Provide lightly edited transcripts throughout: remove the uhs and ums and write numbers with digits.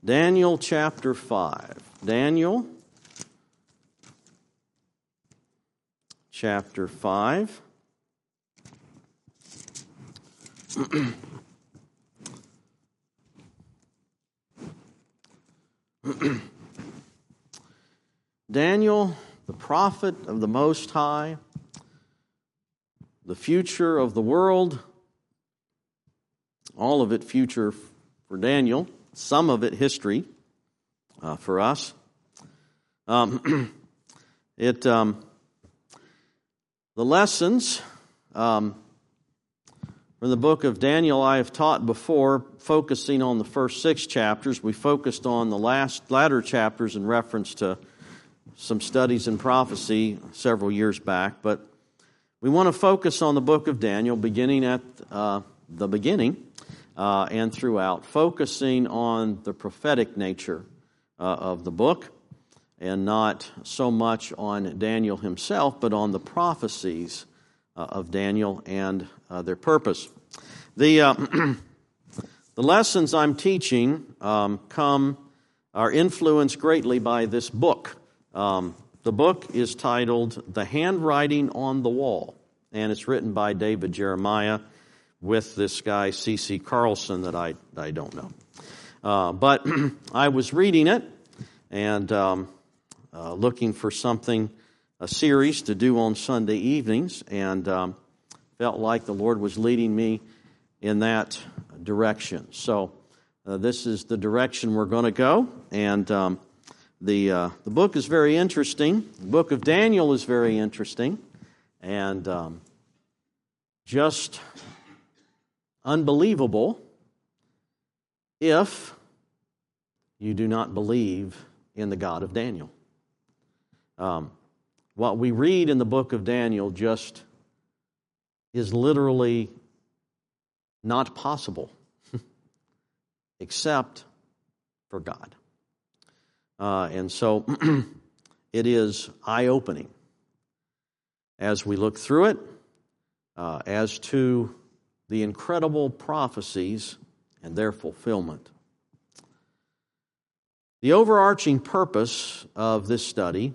Daniel chapter 5. Daniel chapter 5. Daniel, the prophet of the Most High, the future of the world, all of it future for Daniel, some of it history for us. The lessons from the book of Daniel I have taught before, focusing on the first 6 chapters. We focused on the latter chapters in reference to some studies in prophecy several years back, but we want to focus on the book of Daniel, beginning at the beginning and throughout, focusing on the prophetic nature of the book, and not so much on Daniel himself, but on the prophecies of Daniel and their purpose. The lessons I'm teaching are influenced greatly by this book. The book is titled The Handwriting on the Wall, and it's written by David Jeremiah with this guy C.C. Carlson that I don't know. But I was reading it and looking for something, a series to do on Sunday evenings, and felt like the Lord was leading me in that direction. So this is the direction we're going to go, and the book is very interesting. The book of Daniel is very interesting, and just unbelievable if you do not believe in the God of Daniel. What we read in the book of Daniel just is literally not possible except for God. And so it is eye-opening as we look through it as to the incredible prophecies and their fulfillment. The overarching purpose of this study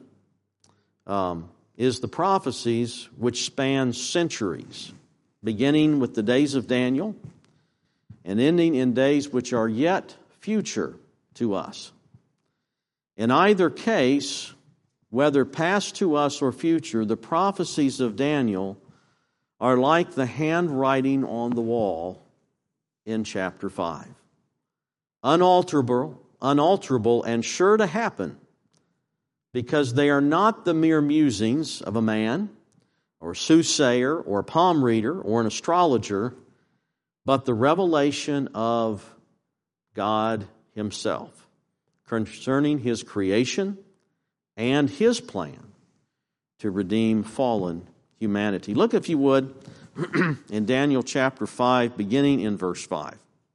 is the prophecies which span centuries, beginning with the days of Daniel and ending in days which are yet future to us. In either case, whether past to us or future, the prophecies of Daniel are like the handwriting on the wall in chapter 5. Unalterable and sure to happen, because they are not the mere musings of a man or a soothsayer or a palm reader or an astrologer, but the revelation of God Himself concerning His creation and His plan to redeem fallen humanity. Look, if you would, in Daniel chapter 5, beginning in verse 5.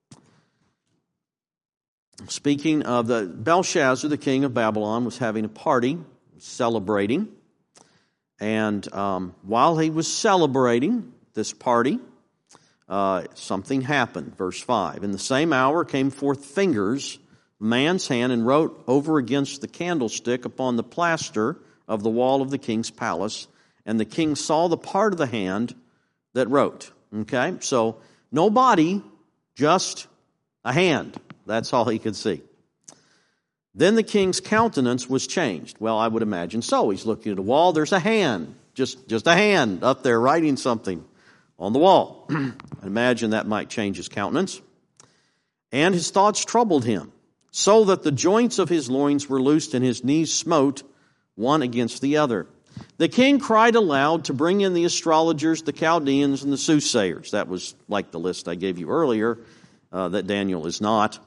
Speaking of Belshazzar, the king of Babylon, was having a party, celebrating. And while he was celebrating this party, something happened. Verse 5. In the same hour came forth fingers, man's hand, and wrote over against the candlestick upon the plaster of the wall of the king's palace. And the king saw the part of the hand that wrote. Okay? So, no body, just a hand. That's all he could see. Then the king's countenance was changed. Well, I would imagine so. He's looking at a wall. There's a hand. Just a hand up there writing something on the wall. I imagine that might change his countenance. And his thoughts troubled him, so that the joints of his loins were loosed and his knees smote one against the other. The king cried aloud to bring in the astrologers, the Chaldeans, and the soothsayers. That was like the list I gave you earlier, that Daniel is not.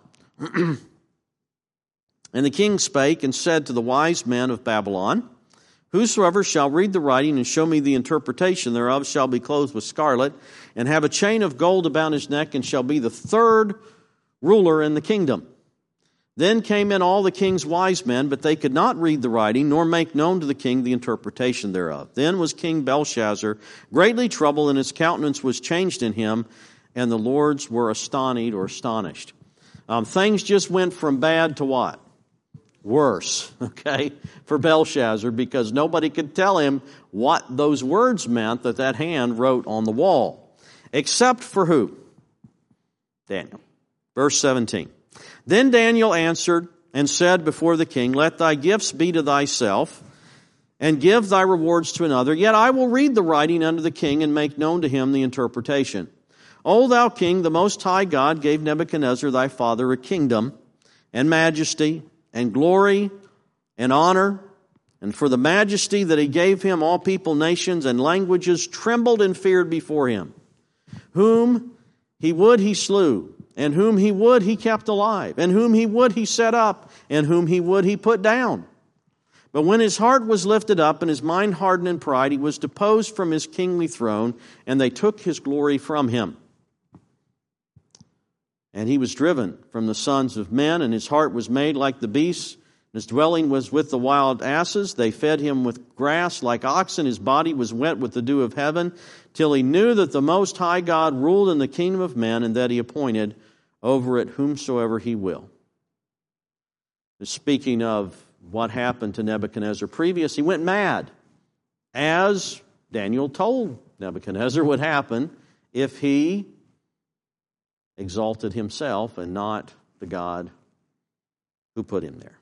And the king spake and said to the wise men of Babylon, Whosoever shall read the writing and show me the interpretation thereof shall be clothed with scarlet, and have a chain of gold about his neck, and shall be the third ruler in the kingdom. Then came in all the king's wise men, but they could not read the writing, nor make known to the king the interpretation thereof. Then was King Belshazzar greatly troubled, and his countenance was changed in him, and the lords were astonished. Things just went from bad to what? Worse, okay, for Belshazzar, because nobody could tell him what those words meant that hand wrote on the wall. Except for who? Daniel. Verse 17. Then Daniel answered and said before the king, let thy gifts be to thyself, and give thy rewards to another. Yet I will read the writing unto the king, and make known to him the interpretation. O thou king, the Most High God gave Nebuchadnezzar thy father a kingdom, and majesty, and glory, and honor. And for the majesty that he gave him, all people, nations, and languages trembled and feared before him. Whom he would he slew, and whom he would he kept alive, and whom he would he set up, and whom he would he put down. But when his heart was lifted up, and his mind hardened in pride, he was deposed from his kingly throne, and they took his glory from him. And he was driven from the sons of men, and his heart was made like the beasts. His dwelling was with the wild asses. They fed him with grass like oxen. His body was wet with the dew of heaven, till he knew that the Most High God ruled in the kingdom of men, and that he appointed over it whomsoever he will. Speaking of what happened to Nebuchadnezzar previous, he went mad, as Daniel told Nebuchadnezzar would happen if he exalted himself and not the God who put him there.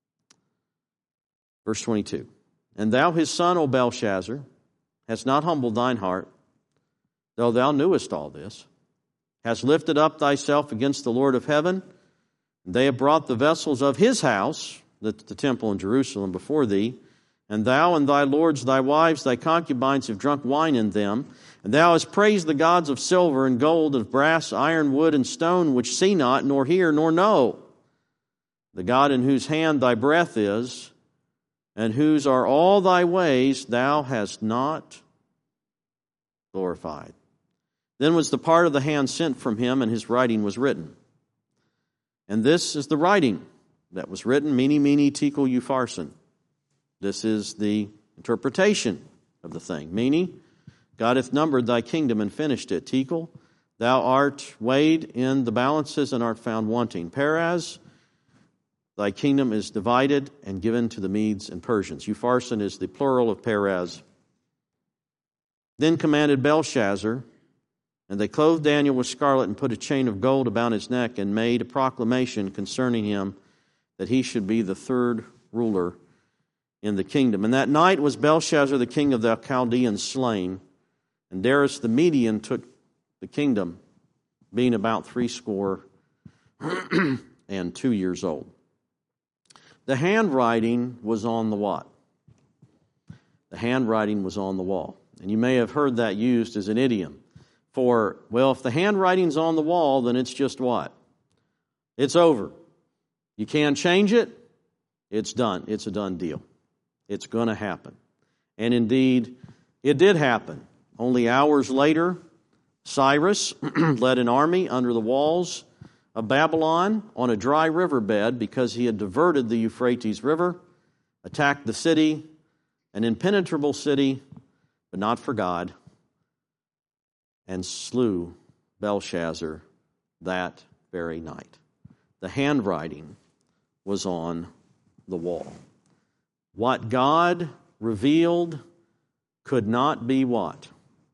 Verse 22, and thou his son, O Belshazzar, hast not humbled thine heart, though thou knewest all this, hast lifted up thyself against the Lord of heaven, and they have brought the vessels of his house, the temple in Jerusalem, before thee, and thou and thy lords, thy wives, thy concubines have drunk wine in them, and thou hast praised the gods of silver and gold, of brass, iron, wood, and stone, which see not, nor hear, nor know. The God in whose hand thy breath is, and whose are all thy ways, thou hast not glorified. Then was the part of the hand sent from him, and his writing was written. And this is the writing that was written, Mene, Mene, Tekel, Upharsin. This is the interpretation of the thing. Mene, God hath numbered thy kingdom and finished it. Tekel, thou art weighed in the balances and art found wanting. Peraz, thy kingdom is divided and given to the Medes and Persians. Upharsin is the plural of Peraz. Then commanded Belshazzar, and they clothed Daniel with scarlet and put a chain of gold about his neck and made a proclamation concerning him that he should be the third ruler in the kingdom. And that night was Belshazzar, the king of the Chaldeans, slain, and Darius the Median took the kingdom, being about 62 years old. The handwriting was on the what? The handwriting was on the wall. And you may have heard that used as an idiom for, well, if the handwriting's on the wall, then it's just what? It's over. You can't change it. It's done. It's a done deal. It's going to happen. And indeed, it did happen. Only hours later, Cyrus led an army under the walls of Babylon on a dry riverbed because he had diverted the Euphrates River, attacked the city, an impenetrable city, but not for God, and slew Belshazzar that very night. The handwriting was on the wall. What God revealed could not be what?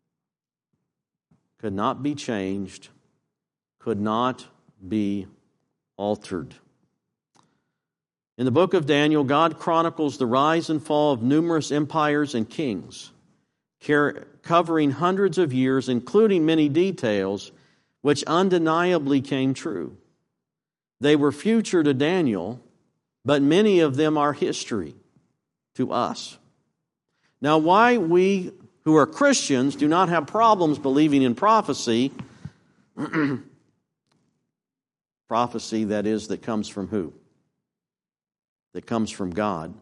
Could not be changed, could not be altered. In the book of Daniel, God chronicles the rise and fall of numerous empires and kings, covering hundreds of years, including many details which undeniably came true. They were future to Daniel, but many of them are history to us. Now, why we who are Christians do not have problems believing in prophecy, prophecy, that is, that comes from who? That comes from God.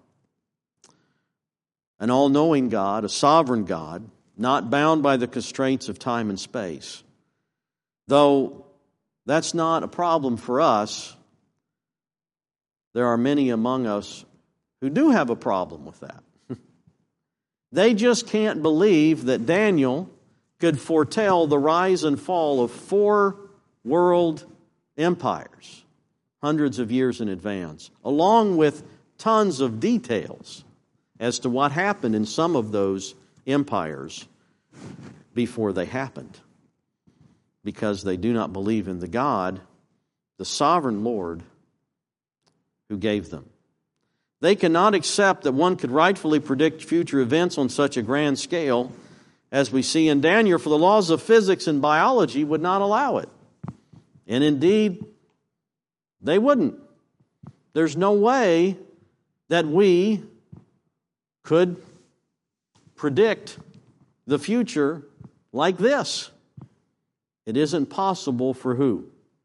An all-knowing God, a sovereign God, not bound by the constraints of time and space. Though that's not a problem for us, there are many among us who do have a problem with that. They just can't believe that Daniel could foretell the rise and fall of 4 world empires hundreds of years in advance, along with tons of details as to what happened in some of those empires before they happened, because they do not believe in the God, the sovereign Lord, who gave them. They cannot accept that one could rightfully predict future events on such a grand scale as we see in Daniel, for the laws of physics and biology would not allow it. And indeed, they wouldn't. There's no way that we could predict the future like this. It isn't possible for who?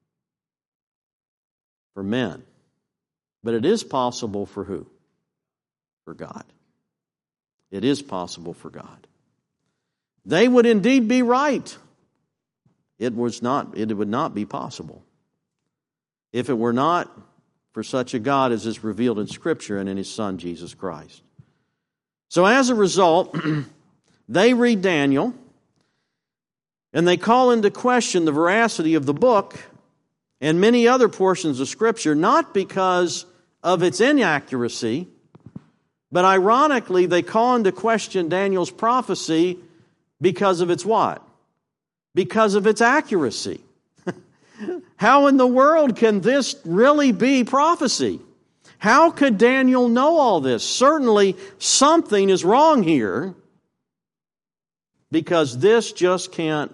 For men. But it is possible for who? For God. It is possible for God. They would indeed be right. It would not be possible if it were not for such a God as is revealed in Scripture and in His Son, Jesus Christ. So as a result, they read Daniel, and they call into question the veracity of the book and many other portions of Scripture, not because of its inaccuracy, but ironically, they call into question Daniel's prophecy because of its what? Because of its accuracy. How in the world can this really be prophecy? How could Daniel know all this? Certainly something is wrong here, because this just can't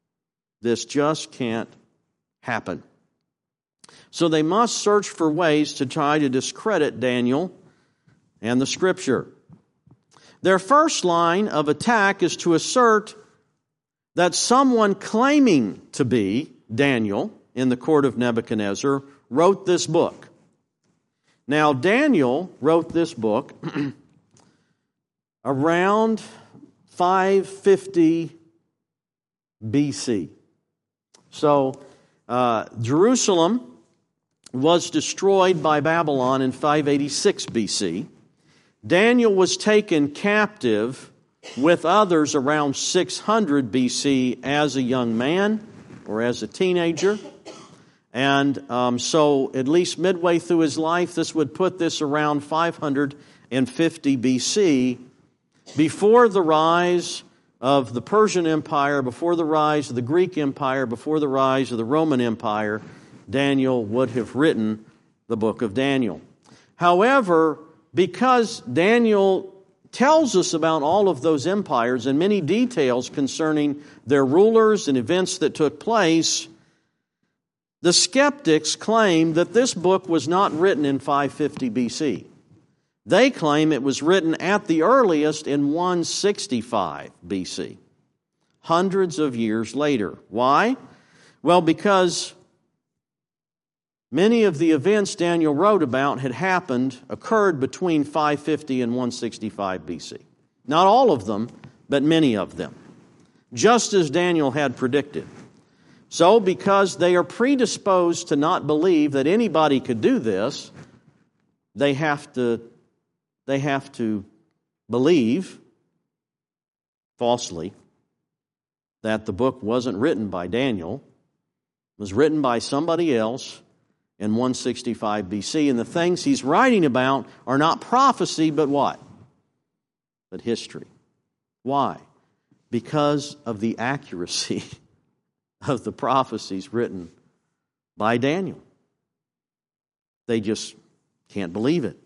happen. So they must search for ways to try to discredit Daniel and the Scripture. Their first line of attack is to assert that someone claiming to be Daniel in the court of Nebuchadnezzar wrote this book. Now, Daniel wrote this book around 550 BC. So, Jerusalem was destroyed by Babylon in 586 BC. Daniel was taken captive with others around 600 BC as a young man or as a teenager. And so at least midway through his life, this would put this around 550 BC, before the rise of the Persian Empire, before the rise of the Greek Empire, before the rise of the Roman Empire. Daniel would have written the book of Daniel. However, because Daniel tells us about all of those empires and many details concerning their rulers and events that took place, the skeptics claim that this book was not written in 550 BC. They claim it was written at the earliest in 165 BC, hundreds of years later. Why? Well, because many of the events Daniel wrote about had occurred between 550 and 165 BC. Not all of them, but many of them, just as Daniel had predicted. So, because they are predisposed to not believe that anybody could do this, they have to believe falsely that the book wasn't written by Daniel, it was written by somebody else in 165 BC, and the things he's writing about are not prophecy, but what? But history. Why? Because of the accuracy of the prophecies written by Daniel. They just can't believe it.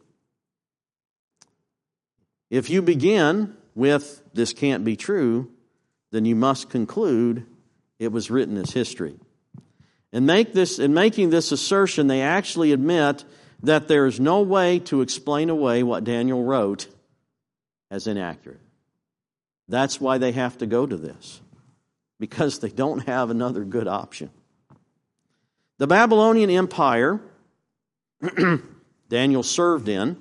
If you begin with "this can't be true," then you must conclude it was written as history. In making this assertion, they actually admit that there is no way to explain away what Daniel wrote as inaccurate. That's why they have to go to this, because they don't have another good option. The Babylonian Empire Daniel served in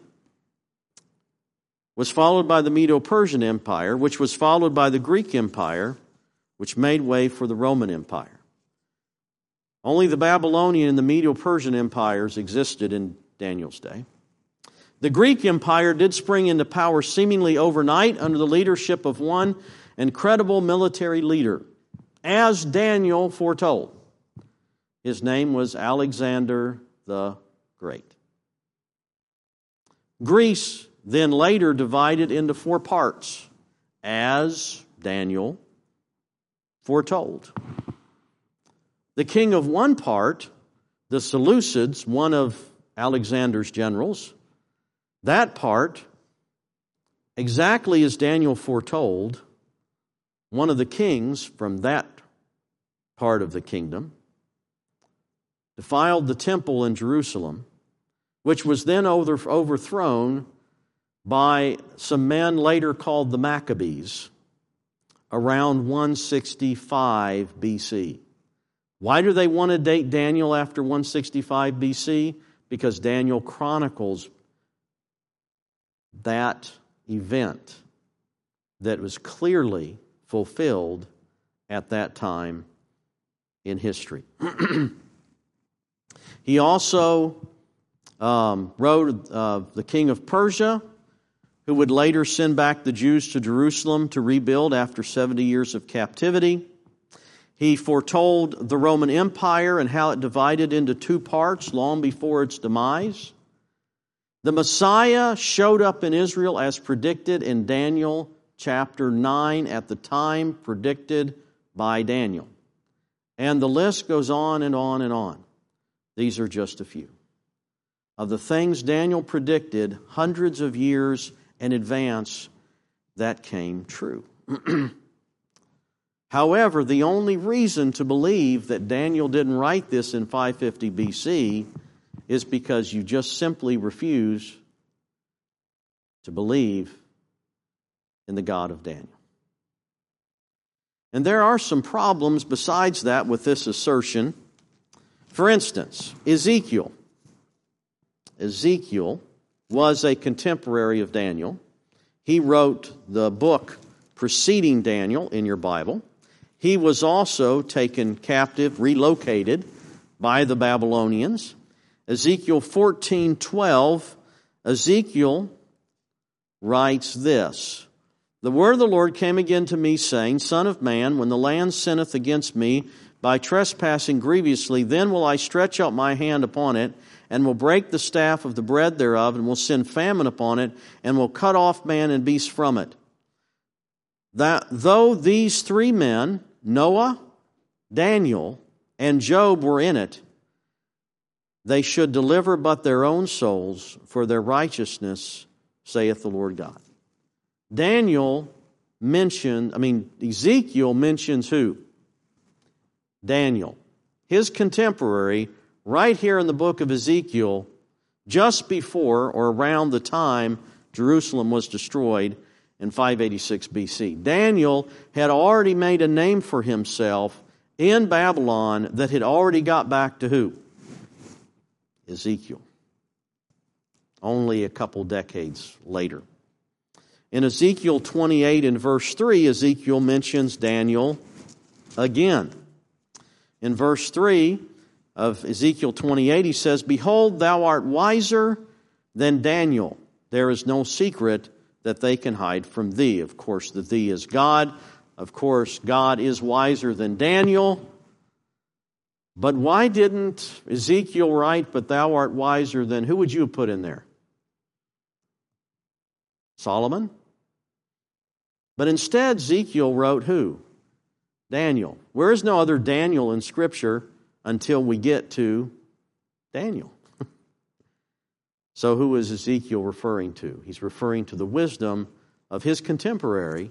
was followed by the Medo-Persian Empire, which was followed by the Greek Empire, which made way for the Roman Empire. Only the Babylonian and the Medo-Persian empires existed in Daniel's day. The Greek Empire did spring into power seemingly overnight under the leadership of one incredible military leader, as Daniel foretold. His name was Alexander the great. Greece then later divided into 4 parts, as Daniel foretold. The king of one part, the Seleucids, one of Alexander's generals, that part, exactly as Daniel foretold, one of the kings from that part of the kingdom defiled the temple in Jerusalem, which was then overthrown by some men later called the Maccabees around 165 BC. Why do they want to date Daniel after 165 BC? Because Daniel chronicles that event that was clearly fulfilled at that time in history. He also wrote of the king of Persia, who would later send back the Jews to Jerusalem to rebuild after 70 years of captivity. He foretold the Roman Empire and how it divided into 2 parts long before its demise. The Messiah showed up in Israel as predicted in Daniel chapter 9 at the time predicted by Daniel. And the list goes on and on and on. These are just a few of the things Daniel predicted hundreds of years in advance that came true. However, the only reason to believe that Daniel didn't write this in 550 BC is because you just simply refuse to believe in the God of Daniel. And there are some problems besides that with this assertion. For instance, Ezekiel. Ezekiel was a contemporary of Daniel. He wrote the book preceding Daniel in your Bible. He was also taken captive, relocated by the Babylonians. Ezekiel 14:12, Ezekiel writes this: "The word of the Lord came again to me, saying, Son of man, when the land sinneth against me by trespassing grievously, then will I stretch out my hand upon it, and will break the staff of the bread thereof, and will send famine upon it, and will cut off man and beast from it. That though these 3 men, Noah, Daniel, and Job were in it, they should deliver but their own souls for their righteousness, saith the Lord God." Ezekiel mentions who? Daniel, his contemporary, right here in the book of Ezekiel, just before or around the time Jerusalem was destroyed in 586 BC. Daniel had already made a name for himself in Babylon that had already got back to who? Ezekiel. Only a couple decades later. In Ezekiel 28 and verse 3, Ezekiel mentions Daniel again. In verse 3 of Ezekiel 28, he says, "Behold, thou art wiser than Daniel. There is no secret that they can hide from thee." Of course, the thee is God. Of course, God is wiser than Daniel. But why didn't Ezekiel write, "But thou art wiser than," who would you have put in there? Solomon? But instead, Ezekiel wrote who? Daniel. There is no other Daniel in Scripture until we get to Daniel. So who is Ezekiel referring to? He's referring to the wisdom of his contemporary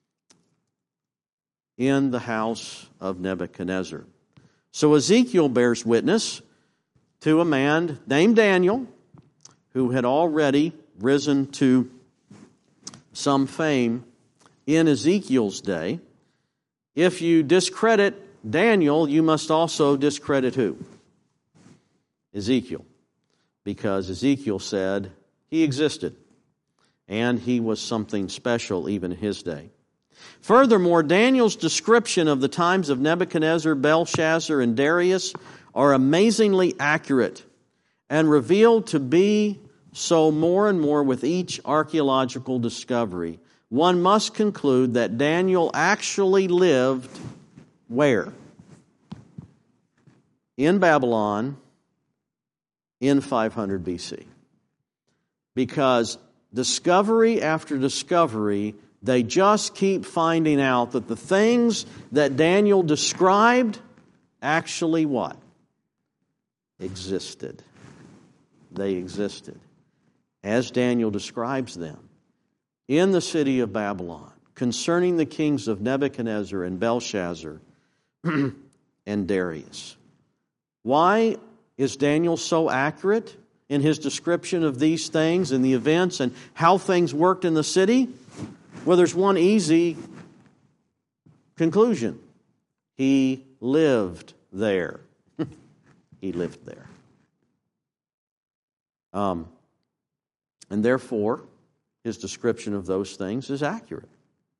in the house of Nebuchadnezzar. So Ezekiel bears witness to a man named Daniel who had already risen to some fame in Ezekiel's day. If you discredit Daniel, you must also discredit who? Ezekiel. Because Ezekiel said he existed, and he was something special even in his day. Furthermore, Daniel's description of the times of Nebuchadnezzar, Belshazzar, and Darius are amazingly accurate and revealed to be so more and more with each archaeological discovery. One must conclude that Daniel actually lived where? In Babylon in 500 BC. Because discovery after discovery, they just keep finding out that the things that Daniel described actually what? Existed. They existed, as Daniel describes them, in the city of Babylon, concerning the kings of Nebuchadnezzar and Belshazzar and Darius. Why is Daniel so accurate in his description of these things and the events and how things worked in the city? Well, there's one easy conclusion. He lived there. He lived there. And therefore, his description of those things is accurate.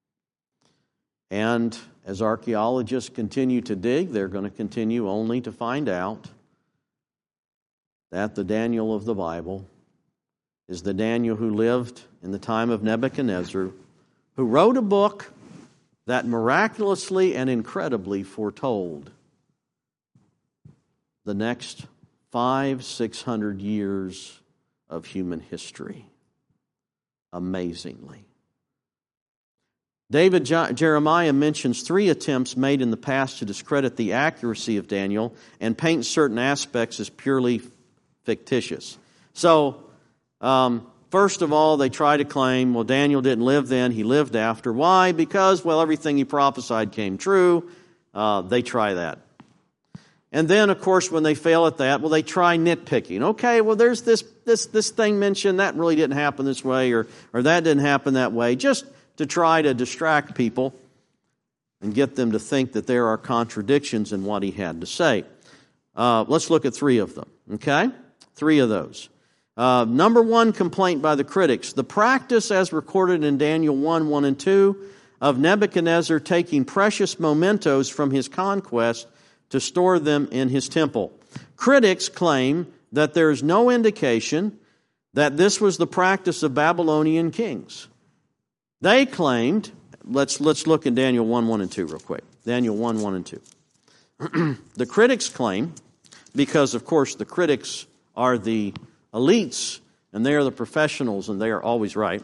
And as archaeologists continue to dig, they're going to continue only to find out that the Daniel of the Bible is the Daniel who lived in the time of Nebuchadnezzar, who wrote a book that miraculously and incredibly foretold the next 500-600 years of human history. Amazingly. Jeremiah mentions 3 attempts made in the past to discredit the accuracy of Daniel and paint certain aspects as purely fictitious. So, first of all, they try to claim, well, Daniel didn't live then, he lived after. Why? Because, well, everything he prophesied came true. They try that. And then, of course, when they fail at that, well, they try nitpicking. Okay, well, there's this thing mentioned, that really didn't happen this way, or that didn't happen that way, just to try to distract people and get them to think that there are contradictions in what he had to say. Let's look at 3 of them, okay? 3 of those. Number 1 complaint by the critics. The practice as recorded in Daniel 1 and 2 of Nebuchadnezzar taking precious mementos from his conquest to store them in his temple. Critics claim that there is no indication that this was the practice of Babylonian kings. They claimed, let's look at Daniel 1 and 2 real quick. Daniel 1 and 2. The critics claim, because of course the critics are the elites and they are the professionals and they are always right.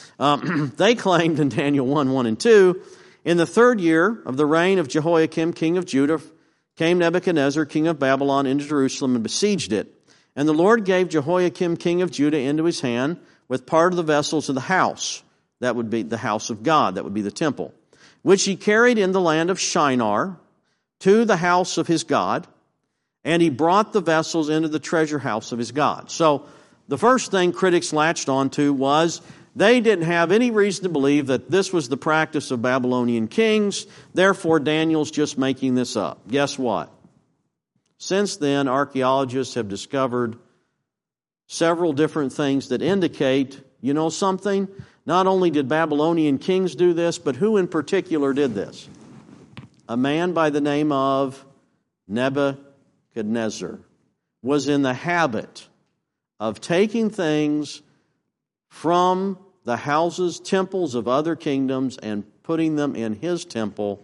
They claimed in Daniel 1 and 2, in the 3rd year of the reign of Jehoiakim, king of Judah, came Nebuchadnezzar, king of Babylon, into Jerusalem and besieged it. And the Lord gave Jehoiakim, king of Judah, into his hand with part of the vessels of the house. That would be the house of God. That would be the temple. Which he carried in the land of Shinar to the house of his God. And he brought the vessels into the treasure house of his God. So the first thing critics latched onto was they didn't have any reason to believe that this was the practice of Babylonian kings. Therefore, Daniel's just making this up. Guess what? Since then, archaeologists have discovered several different things that indicate, you know something? Not only did Babylonian kings do this, but who in particular did this? A man by the name of Nebuchadnezzar was in the habit of taking things from the houses, temples of other kingdoms and putting them in his temple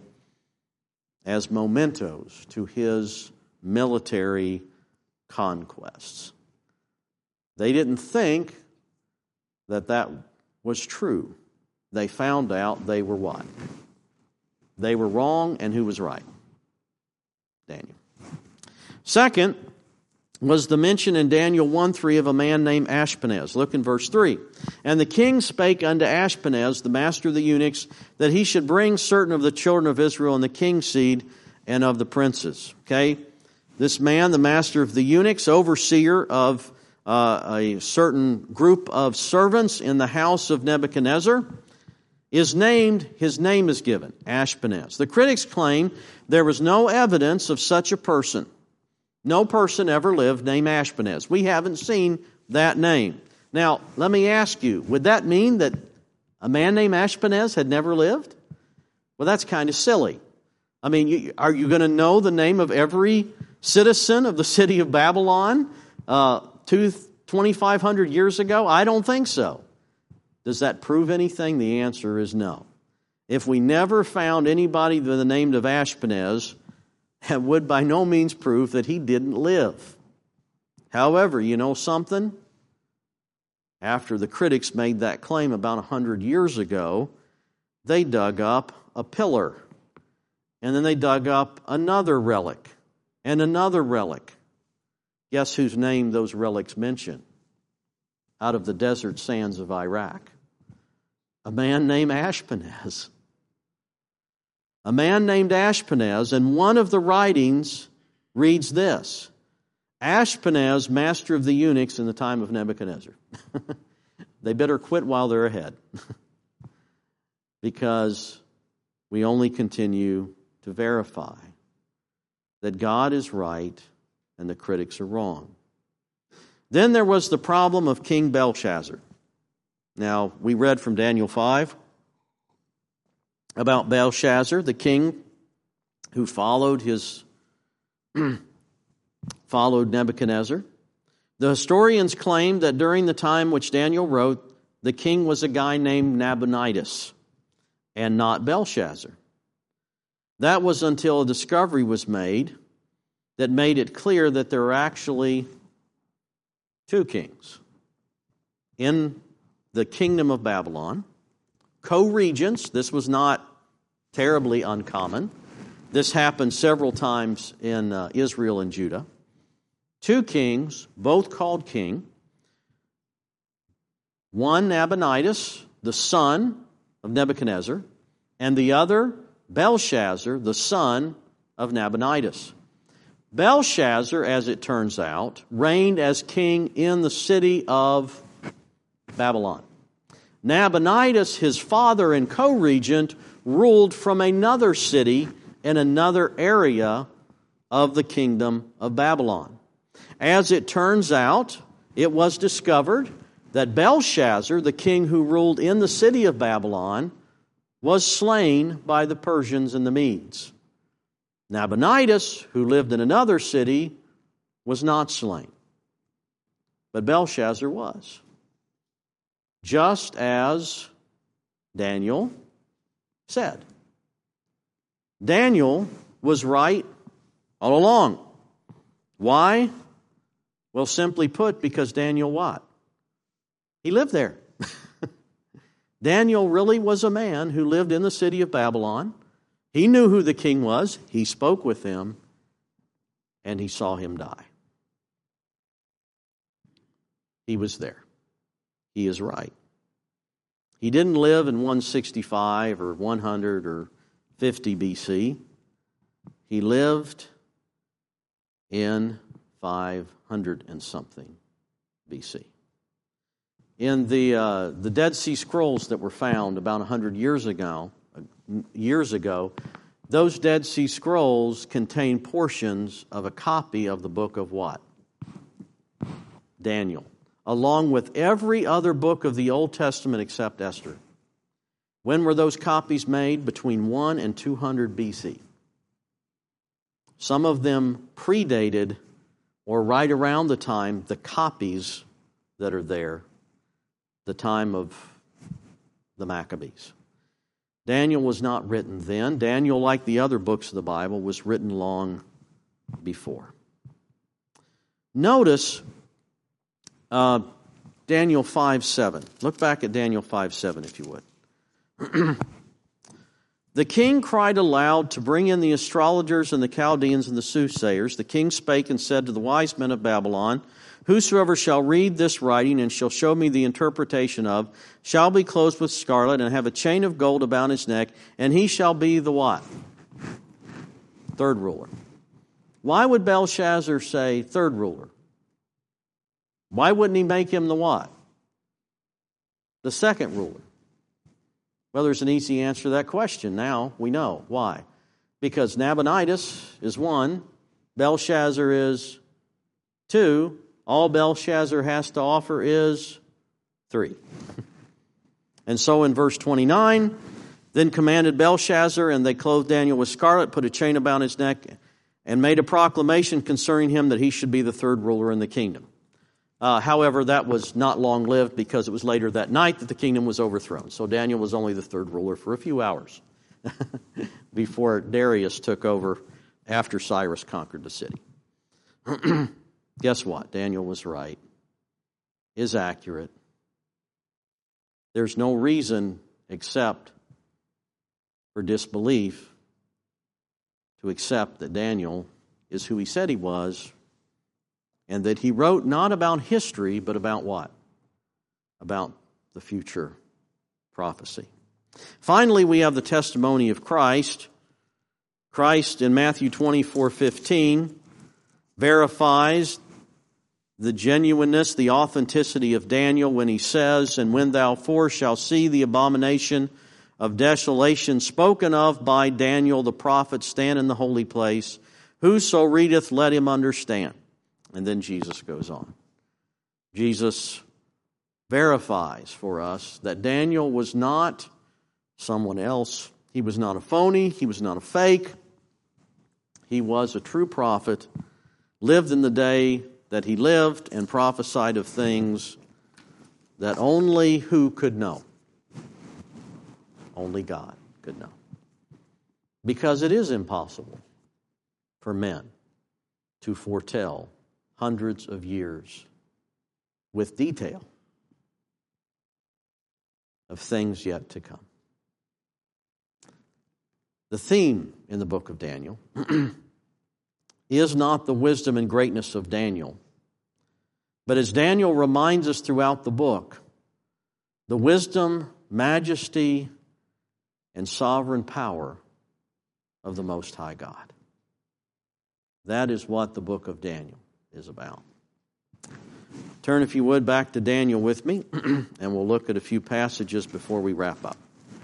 as mementos to his military conquests. They didn't think that was true. They found out they were what? They were wrong, and who was right? Daniel. Second was the mention in Daniel 1:3 of a man named Ashpenaz. Look in verse 3. And the king spake unto Ashpenaz, the master of the eunuchs, that he should bring certain of the children of Israel and the king's seed and of the princes. Okay? This man, the master of the eunuchs, overseer of a certain group of servants in the house of Nebuchadnezzar, his name is given, Ashpenaz. The critics claim there was no evidence of such a person. No person ever lived named Ashpenaz. We haven't seen that name. Now, let me ask you, would that mean that a man named Ashpenaz had never lived? Well, that's kind of silly. I mean, are you going to know the name of every citizen of the city of Babylon 2,500 years ago? I don't think so. Does that prove anything? The answer is no. If we never found anybody with the name of Ashpenaz, that would by no means prove that he didn't live. However, you know something? After the critics made that claim about 100 years ago, they dug up a pillar. And then they dug up another relic and another relic. Guess whose name those relics mention? Out of the desert sands of Iraq. A man named Ashpenaz. A man named Ashpenaz, and one of the writings reads this: Ashpenaz, master of the eunuchs in the time of Nebuchadnezzar. They better quit while they're ahead. Because we only continue to verify that God is right and the critics are wrong. Then there was the problem of King Belshazzar. Now, we read from Daniel 5 about Belshazzar, the king who followed Nebuchadnezzar. The historians claim that during the time which Daniel wrote, the king was a guy named Nabonidus and not Belshazzar. That was until a discovery was made that made it clear that there are actually two kings in the kingdom of Babylon, co-regents. This was not terribly uncommon. This happened several times in Israel and Judah. Two kings, both called king. One, Nabonidus, the son of Nebuchadnezzar, and the other, Belshazzar, the son of Nabonidus. Belshazzar, as it turns out, reigned as king in the city of Babylon. Nabonidus, his father and co-regent, ruled from another city in another area of the kingdom of Babylon. As it turns out, it was discovered that Belshazzar, the king who ruled in the city of Babylon, was slain by the Persians and the Medes. Nabonidus, who lived in another city, was not slain. But Belshazzar was. Just as Daniel said. Daniel was right all along. Why? Well, simply put, because Daniel what? He lived there. Daniel really was a man who lived in the city of Babylon. He knew who the king was. He spoke with him, and he saw him die. He was there. He is right. He didn't live in 165 or 100 or 50 BC. He lived in 500 and something BC. In the Dead Sea Scrolls that were found about 100 years ago, those Dead Sea Scrolls contain portions of a copy of the book of what? Daniel, along with every other book of the Old Testament except Esther. When were those copies made? Between 1 and 200 BC. Some of them predated or right around the time, the copies that are there, the time of the Maccabees. Daniel was not written then. Daniel, like the other books of the Bible, was written long before. Notice Daniel 5:7. Look back at Daniel 5:7 if you would. The king cried aloud to bring in the astrologers and the Chaldeans and the soothsayers. The king spake and said to the wise men of Babylon, whosoever shall read this writing and shall show me the interpretation of, shall be clothed with scarlet and have a chain of gold about his neck, and he shall be the what? Third ruler. Why would Belshazzar say third ruler? Why wouldn't he make him the what? The second ruler. Well, there's an easy answer to that question. Now we know. Why? Because Nabonidus is 1, Belshazzar is 2, all Belshazzar has to offer is 3. And so in verse 29, then commanded Belshazzar, and they clothed Daniel with scarlet, put a chain about his neck, and made a proclamation concerning him that he should be the third ruler in the kingdom. However, that was not long-lived because it was later that night that the kingdom was overthrown. So Daniel was only the third ruler for a few hours before Darius took over after Cyrus conquered the city. Guess what? Daniel was right. Is accurate. There's no reason except for disbelief to accept that Daniel is who he said he was, and that he wrote not about history, but about what? About the future prophecy. Finally, we have the testimony of Christ. Christ in Matthew 24:15 verifies the genuineness, the authenticity of Daniel when he says, "And when thou shalt see the abomination of desolation spoken of by Daniel the prophet stand in the holy place, whoso readeth, let him understand." And then Jesus goes on. Jesus verifies for us that Daniel was not someone else. He was not a phony. He was not a fake. He was a true prophet, lived in the day that he lived, and prophesied of things that only who could know? Only God could know. Because it is impossible for men to foretell hundreds of years with detail of things yet to come. The theme in the book of Daniel is not the wisdom and greatness of Daniel, but as Daniel reminds us throughout the book, the wisdom, majesty, and sovereign power of the Most High God. That is what the book of Daniel is about. Turn, if you would, back to Daniel with me, and we'll look at a few passages before we wrap up.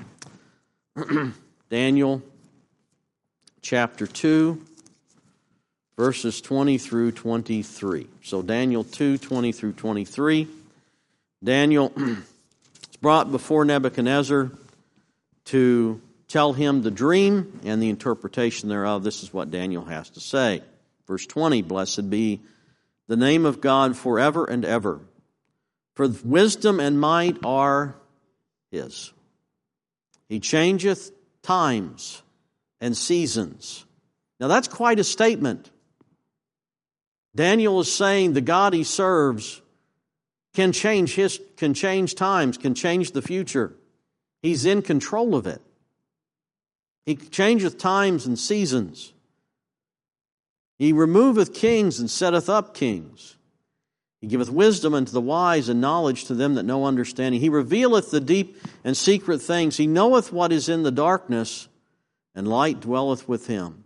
Daniel chapter 2, verses 20 through 23. So Daniel 2, 20 through 23. Daniel is brought before Nebuchadnezzar to tell him the dream and the interpretation thereof. This is what Daniel has to say. Verse 20, "Blessed be the name of God forever and ever, for wisdom and might are His. He changeth times and seasons." Now that's quite a statement. Daniel is saying the God he serves can change times, can change the future. He's in control of it. He changeth times and seasons. He removeth kings and setteth up kings. He giveth wisdom unto the wise and knowledge to them that know understanding. He revealeth the deep and secret things. He knoweth what is in the darkness, and light dwelleth with him.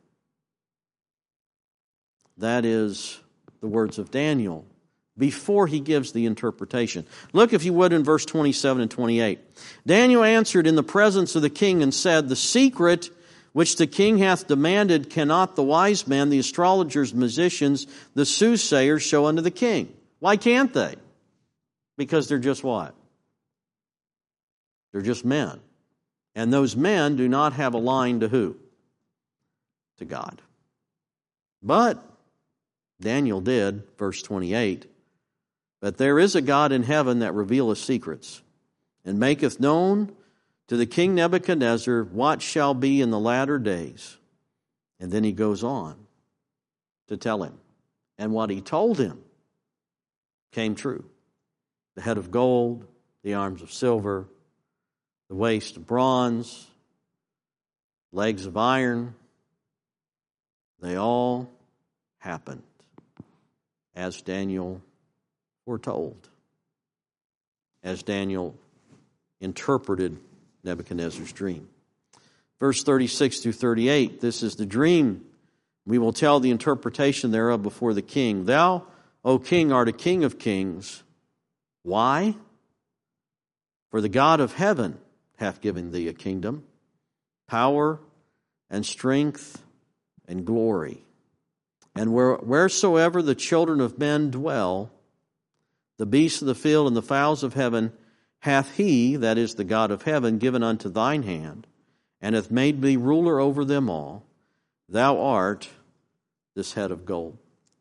That is the words of Daniel before he gives the interpretation. Look, if you would, in verse 27 and 28. "Daniel answered in the presence of the king and said, The secret which the king hath demanded cannot the wise men, the astrologers, musicians, the soothsayers show unto the king." Why can't they? Because they're just what? They're just men. And those men do not have a line to who? To God. But Daniel did, verse 28. "But there is a God in heaven that revealeth secrets, and maketh known to the king Nebuchadnezzar what shall be in the latter days." And then he goes on to tell him. And what he told him came true. The head of gold, the arms of silver, the waist of bronze, legs of iron, they all happened as Daniel foretold, as Daniel interpreted Nebuchadnezzar's dream. Verse 36 through 38, "This is the dream. We will tell the interpretation thereof before the king. Thou, O king, art a king of kings. Why? For the God of heaven hath given thee a kingdom, power, and strength, and glory. And wheresoever the children of men dwell, the beasts of the field and the fowls of heaven hath he," that is the God of heaven, "given unto thine hand, and hath made thee ruler over them all. Thou art this head of gold."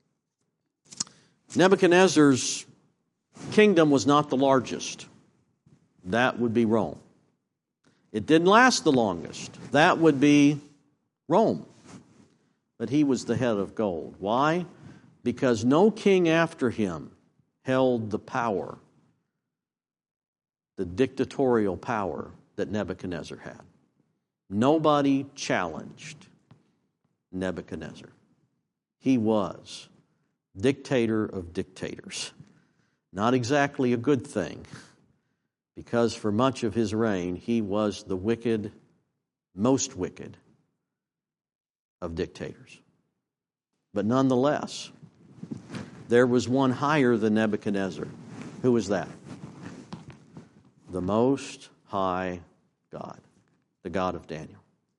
Nebuchadnezzar's kingdom was not the largest. That would be Rome. It didn't last the longest. That would be Rome. But he was the head of gold. Why? because no king after him held the power, the dictatorial power that Nebuchadnezzar had. Nobody challenged Nebuchadnezzar. He was dictator of dictators. Not exactly a good thing, because for much of his reign, he was the wicked, most wicked of dictators. But nonetheless, there was one higher than Nebuchadnezzar. Who was that? The Most High God, the God of Daniel.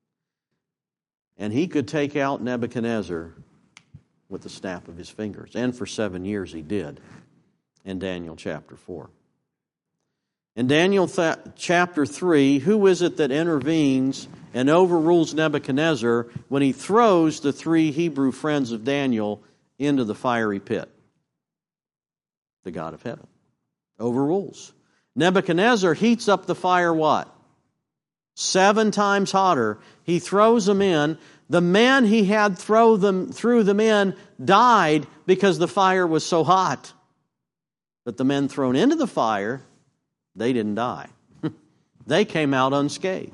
And he could take out Nebuchadnezzar with the snap of his fingers. And for 7 years he did in Daniel chapter 4. In Daniel chapter 3, who is it that intervenes and overrules Nebuchadnezzar when he throws the 3 Hebrew friends of Daniel into the fiery pit? The God of heaven. Overrules. Nebuchadnezzar heats up the fire what? 7 times hotter. He throws them in. The men he had threw them in died because the fire was so hot. But the men thrown into the fire, they didn't die. They came out unscathed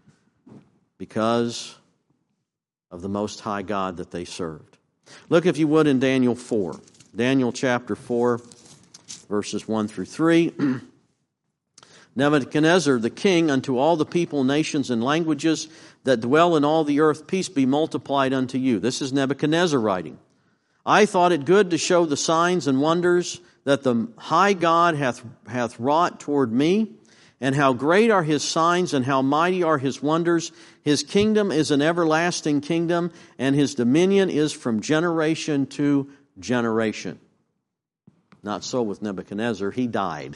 because of the Most High God that they served. Look, if you would, in Daniel 4. Daniel chapter 4, verses 1 through 3. Nebuchadnezzar the king, unto all the people, nations, and languages that dwell in all the earth, peace be multiplied unto you. This is Nebuchadnezzar writing. I thought it good to show the signs and wonders that the high God hath wrought toward me, and how great are his signs, and how mighty are his wonders. His kingdom is an everlasting kingdom, and his dominion is from generation to generation. Not so with Nebuchadnezzar. He died.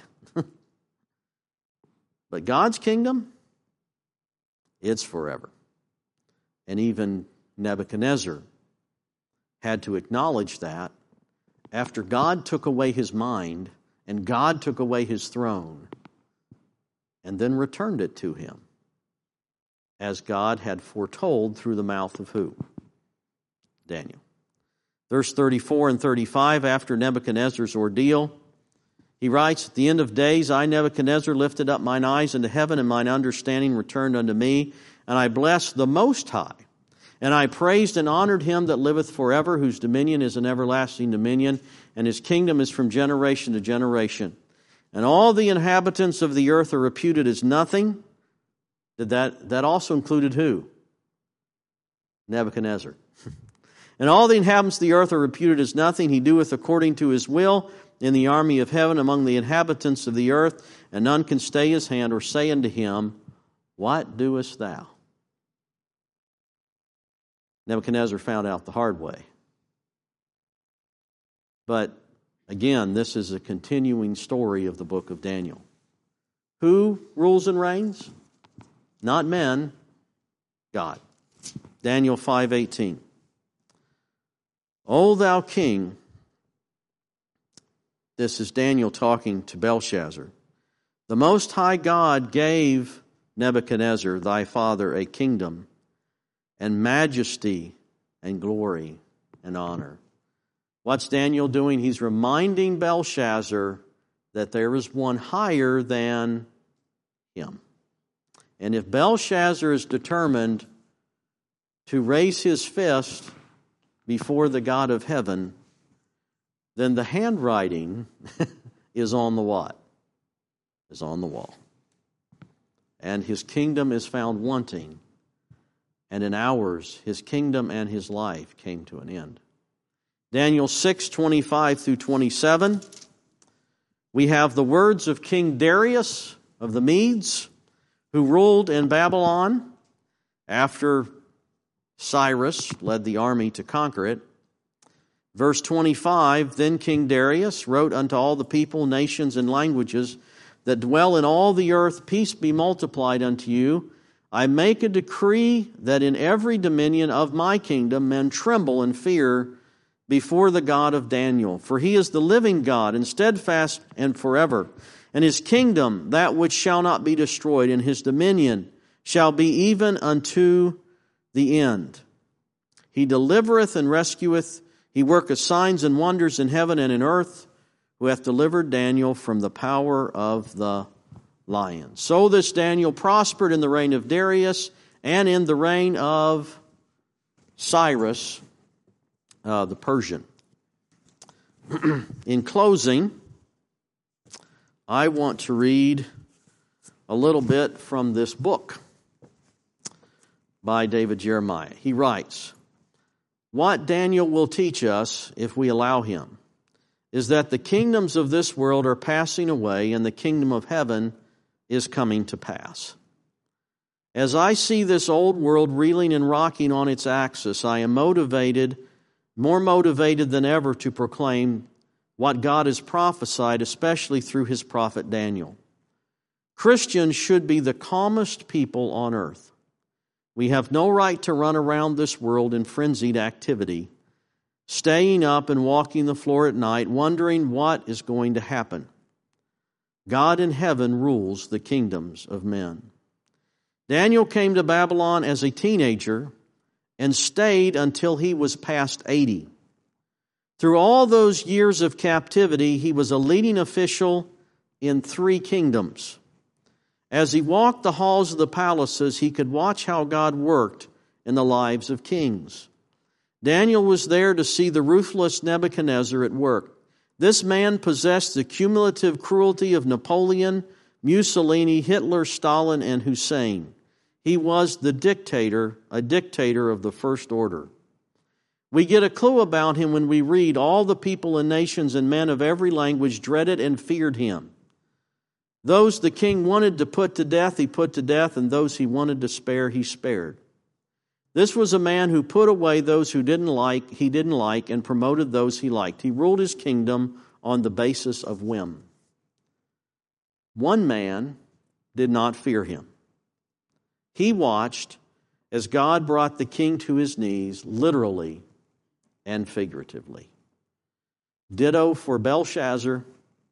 But God's kingdom, it's forever. And even Nebuchadnezzar had to acknowledge that after God took away his mind and God took away his throne and then returned it to him, as God had foretold through the mouth of who? Daniel. Verse 34 and 35, after Nebuchadnezzar's ordeal, he writes, at the end of days, I, Nebuchadnezzar, lifted up mine eyes into heaven, and mine understanding returned unto me, and I blessed the Most High. And I praised and honored him that liveth forever, whose dominion is an everlasting dominion, and his kingdom is from generation to generation. And all the inhabitants of the earth are reputed as nothing. Did that also included who? Nebuchadnezzar. And all the inhabitants of the earth are reputed as nothing. He doeth according to his will in the army of heaven among the inhabitants of the earth, and none can stay his hand or say unto him, what doest thou? Nebuchadnezzar found out the hard way. But again, this is a continuing story of the book of Daniel. Who rules and reigns? Not men, God. Daniel 5:18. O thou king, this is Daniel talking to Belshazzar, the Most High God gave Nebuchadnezzar thy father a kingdom and majesty and glory and honor. What's Daniel doing? He's reminding Belshazzar that there is one higher than him. And if Belshazzar is determined to raise his fist before the God of heaven, then the handwriting is on the what? Is on the wall. And his kingdom is found wanting. And in hours, his kingdom and his life came to an end. Daniel 6:25 through 27. We have the words of King Darius of the Medes, who ruled in Babylon after Cyrus led the army to conquer it. Verse 25, then King Darius wrote unto all the people, nations, and languages that dwell in all the earth, peace be multiplied unto you. I make a decree that in every dominion of my kingdom men tremble and fear before the God of Daniel. For he is the living God, and steadfast and forever. And his kingdom, that which shall not be destroyed, and his dominion shall be even unto the end. He delivereth and rescueth He worketh signs and wonders in heaven and in earth, who hath delivered Daniel from the power of the lion. So this Daniel prospered in the reign of Darius and in the reign of Cyrus, the Persian. In closing, I want to read a little bit from this book by David Jeremiah. He writes, "What Daniel will teach us, if we allow him, is that the kingdoms of this world are passing away and the kingdom of heaven is coming to pass. As I see this old world reeling and rocking on its axis, I am more motivated than ever to proclaim what God has prophesied, especially through his prophet Daniel. Christians should be the calmest people on earth. We have no right to run around this world in frenzied activity, staying up and walking the floor at night, wondering what is going to happen. God in heaven rules the kingdoms of men. Daniel came to Babylon as a teenager and stayed until he was past 80. Through all those years of captivity, he was a leading official in 3 kingdoms. As he walked the halls of the palaces, he could watch how God worked in the lives of kings. Daniel was there to see the ruthless Nebuchadnezzar at work. This man possessed the cumulative cruelty of Napoleon, Mussolini, Hitler, Stalin, and Hussein. He was a dictator of the first order. We get a clue about him when we read, all the people and nations and men of every language dreaded and feared him. Those the king wanted to put to death, he put to death, and those he wanted to spare, he spared. This was a man who put away those he didn't like, and promoted those he liked. He ruled his kingdom on the basis of whim. One man did not fear him. He watched as God brought the king to his knees, literally and figuratively. Ditto for Belshazzar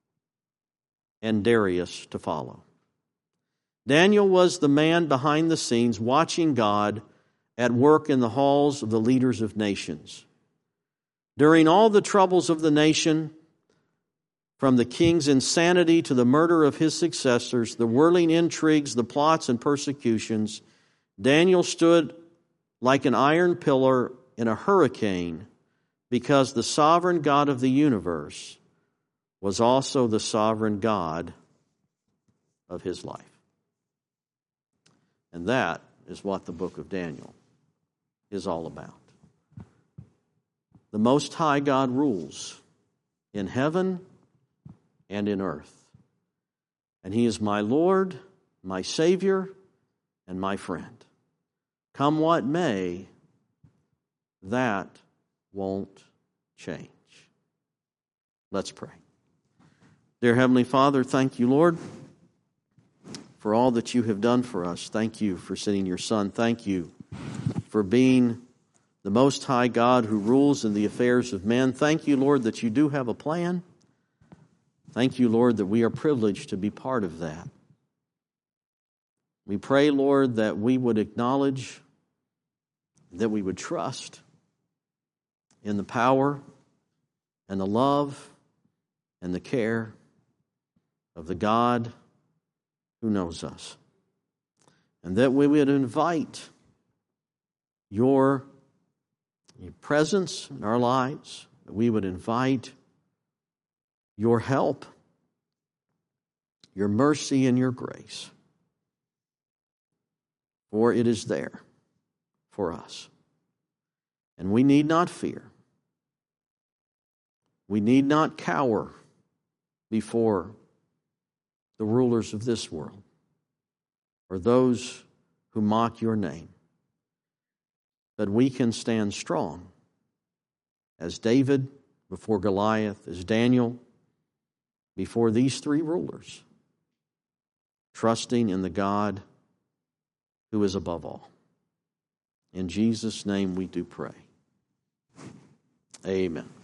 and Darius to follow. Daniel was the man behind the scenes watching God at work in the halls of the leaders of nations. During all the troubles of the nation, from the king's insanity to the murder of his successors, the whirling intrigues, the plots and persecutions, Daniel stood like an iron pillar in a hurricane because the sovereign God of the universe was also the sovereign God of his life. And that is what the book of Daniel is all about. The Most High God rules in heaven and in earth. And he is my Lord, my Savior, and my friend. Come what may, that won't change. Let's pray. Dear Heavenly Father, thank you, Lord, for all that you have done for us. Thank you for sending your Son. Thank you for being the Most High God who rules in the affairs of men. Thank you, Lord, that you do have a plan. Thank you, Lord, that we are privileged to be part of that. We pray, Lord, that we would acknowledge, that we would trust in the power and the love and the care of the God who knows us. And that we would invite your presence in our lives, that we would invite your help, your mercy, and your grace. For it is there for us. And we need not fear. We need not cower before the rulers of this world or those who mock your name. But we can stand strong as David before Goliath, as Daniel before these 3 rulers, trusting in the God who is above all. In Jesus' name we do pray. Amen.